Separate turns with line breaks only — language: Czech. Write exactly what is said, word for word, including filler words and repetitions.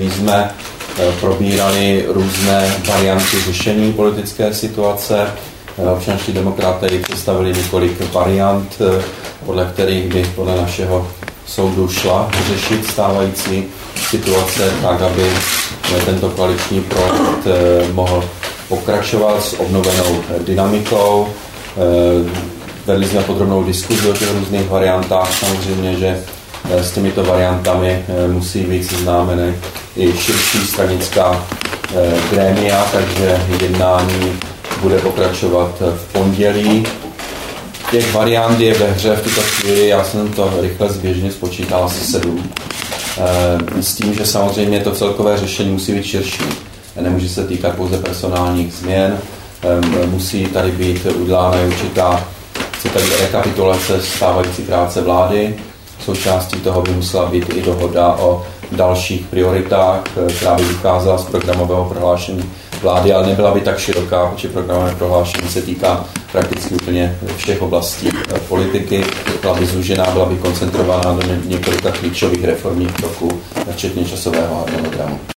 My jsme probírali různé varianty řešení politické situace. Občanští demokraté představili několik variant, podle kterých by podle našeho soudu šla řešit stávající situace tak, aby tento koaliční projekt mohl pokračovat s obnovenou dynamikou. Vedli jsme podrobnou diskuzi o těch různých variantách. Samozřejmě, že s těmito variantami musí být seznámeny i širší stranická grémia, takže jednání bude pokračovat v pondělí. Těch variant je ve hře v tuto chvíli, já jsem to rychle zběžně spočítal, asi sedm. S tím, že samozřejmě to celkové řešení musí být širší. Nemůže se týkat pouze personálních změn, musí tady být udělána určitá rekapitulace stávající práce vlády. Součástí toho by musela být i dohoda o dalších prioritách, která by vycházela z programového prohlášení vlády, ale nebyla by tak široká, protože programové prohlášení se týká prakticky úplně všech oblastí politiky. Byla by zúžená, byla by koncentrovaná do několika klíčových reformních kroků, včetně časového harmonogramu.